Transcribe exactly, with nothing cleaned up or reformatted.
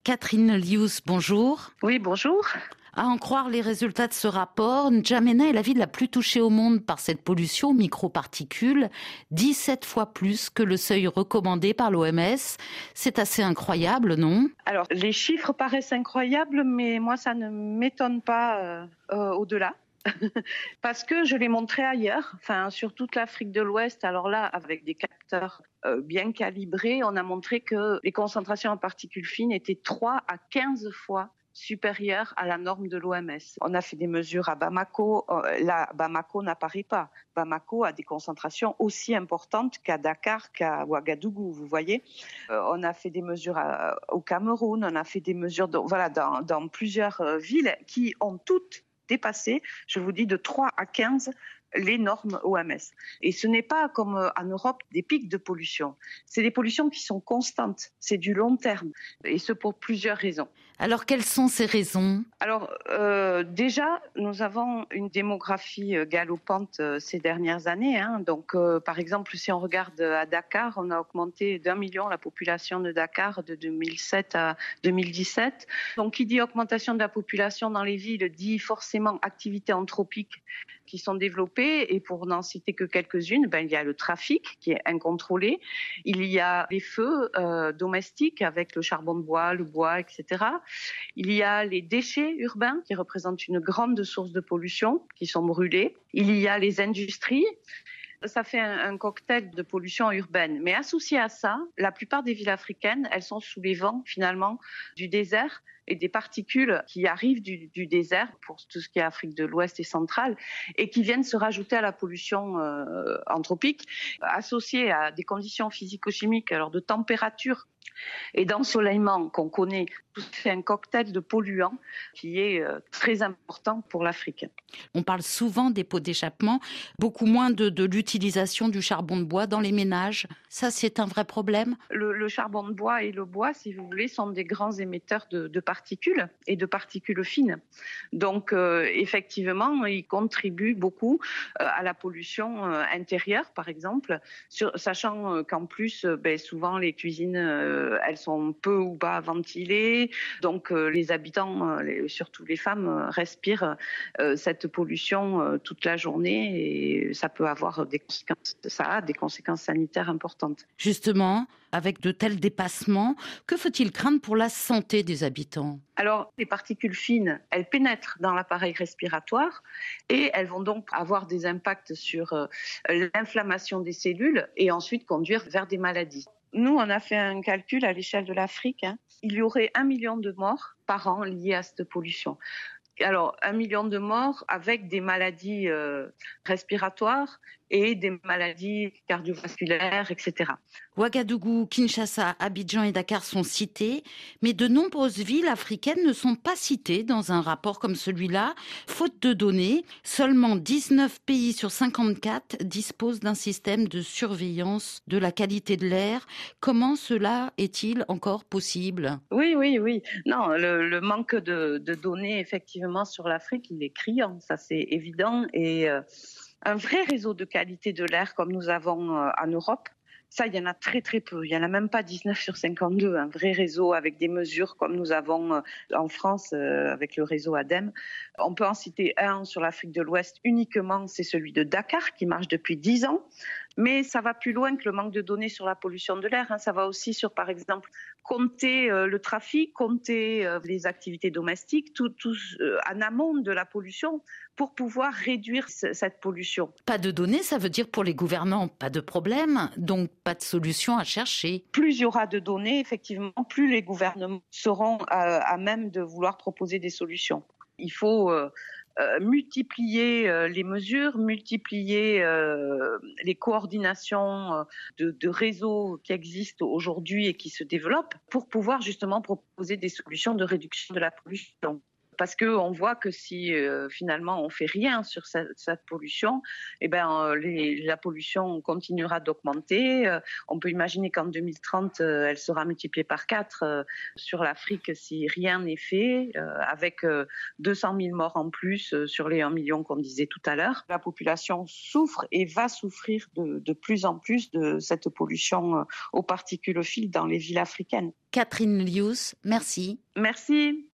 Catherine Lius, bonjour. Oui, bonjour. À en croire les résultats de ce rapport, N'Djamena est la ville la plus touchée au monde par cette pollution aux microparticules, dix-sept fois plus que le seuil recommandé par l'O M S. C'est assez incroyable, non ? Alors, les chiffres paraissent incroyables, mais moi, ça ne m'étonne pas euh, euh, au-delà. Parce que je l'ai montré ailleurs, enfin sur toute l'Afrique de l'Ouest. Alors là, avec des capteurs euh, bien calibrés, on a montré que les concentrations en particules fines étaient trois à quinze fois supérieures à la norme de l'O M S. On a fait des mesures à Bamako. Euh, là, Bamako n'apparaît pas. Bamako a des concentrations aussi importantes qu'à Dakar, qu'à Ouagadougou, vous voyez. Euh, on a fait des mesures à, au Cameroun, on a fait des mesures de, voilà, dans, dans plusieurs euh, villes qui ont toutes dépassé, je vous dis, de trois à quinze les normes O M S. Et ce n'est pas comme en Europe des pics de pollution. C'est des pollutions qui sont constantes. C'est du long terme. Et ce pour plusieurs raisons. Alors, quelles sont ces raisons ? Alors, euh, déjà, nous avons une démographie galopante euh, ces dernières années. Hein. Donc, euh, par exemple, si on regarde à Dakar, on a augmenté d'un million la population de Dakar de deux mille sept à deux mille dix-sept. Donc, qui dit augmentation de la population dans les villes dit forcément activités anthropiques qui sont développées. Et pour n'en citer que quelques-unes, ben, il y a le trafic qui est incontrôlé. Il y a les feux euh, domestiques avec le charbon de bois, le bois, et cetera. Il y a les déchets urbains qui représentent une grande source de pollution, qui sont brûlés. Il y a les industries. Ça fait un, un cocktail de pollution urbaine. Mais associé à ça, la plupart des villes africaines, elles sont sous les vents, finalement, du désert et des particules qui arrivent du, du désert pour tout ce qui est Afrique de l'Ouest et centrale et qui viennent se rajouter à la pollution euh, anthropique, associée à des conditions physico-chimiques, alors de température et d'ensoleillement qu'on connaît. Tout fait un cocktail de polluants qui est euh, très important pour l'Afrique. On parle souvent des pots d'échappement, beaucoup moins de, de l'utilisation du charbon de bois dans les ménages. Ça, c'est un vrai problème ? Le, le charbon de bois et le bois, si vous voulez, sont des grands émetteurs de, de particules et de particules fines. Donc, euh, effectivement, ils contribuent beaucoup euh, à la pollution euh, intérieure, par exemple, sur, sachant euh, qu'en plus, euh, ben, souvent, les cuisines, euh, elles sont peu ou pas ventilées. Donc, euh, les habitants, euh, les, surtout les femmes, euh, respirent euh, cette pollution euh, toute la journée et ça peut avoir des conséquences, ça a des conséquences sanitaires importantes. Justement, avec de tels dépassements, que faut-il craindre pour la santé des habitants ? Alors, les particules fines, elles pénètrent dans l'appareil respiratoire et elles vont donc avoir des impacts sur euh, l'inflammation des cellules et ensuite conduire vers des maladies. Nous, on a fait un calcul à l'échelle de l'Afrique. Hein. Il y aurait un million de morts par an liées à cette pollution. Alors, un million de morts avec des maladies euh, respiratoires et des maladies cardiovasculaires, et cetera. Ouagadougou, Kinshasa, Abidjan et Dakar sont cités, mais de nombreuses villes africaines ne sont pas citées dans un rapport comme celui-là. Faute de données, seulement dix-neuf pays sur cinquante-quatre disposent d'un système de surveillance de la qualité de l'air. Comment cela est-il encore possible ? Oui, oui, oui. Non, le, le manque de, de données, effectivement, sur l'Afrique, il est criant, ça c'est évident. Et euh, un vrai réseau de qualité de l'air comme nous avons euh, en Europe, ça, il y en a très très peu. Il y en a même pas dix-neuf sur cinquante-deux. Un vrai réseau avec des mesures comme nous avons euh, en France euh, avec le réseau ADEME. On peut en citer un sur l'Afrique de l'Ouest uniquement, c'est celui de Dakar qui marche depuis dix ans. Mais ça va plus loin que le manque de données sur la pollution de l'air. Hein. Ça va aussi sur, par exemple, compter euh, le trafic, compter euh, les activités domestiques, tout, tout euh, en amont de la pollution pour pouvoir réduire c- cette pollution. Pas de données, ça veut dire pour les gouvernants, pas de problème, donc pas de solution à chercher. Plus il y aura de données, effectivement, plus les gouvernements seront à, à même de vouloir proposer des solutions. Il faut euh, euh, multiplier euh, les mesures, multiplier euh, les coordinations euh, de, de réseaux qui existent aujourd'hui et qui se développent pour pouvoir justement proposer des solutions de réduction de la pollution. parce qu'on voit que si euh, finalement on fait rien sur cette, cette pollution, eh ben, euh, les, la pollution continuera d'augmenter. Euh, on peut imaginer qu'en deux mille trente, euh, elle sera multipliée par quatre euh, sur l'Afrique si rien n'est fait, euh, avec euh, deux cent mille morts en plus euh, sur les un million qu'on disait tout à l'heure. La population souffre et va souffrir de, de plus en plus de cette pollution euh, aux particules fines dans les villes africaines. Catherine Lius, merci. Merci.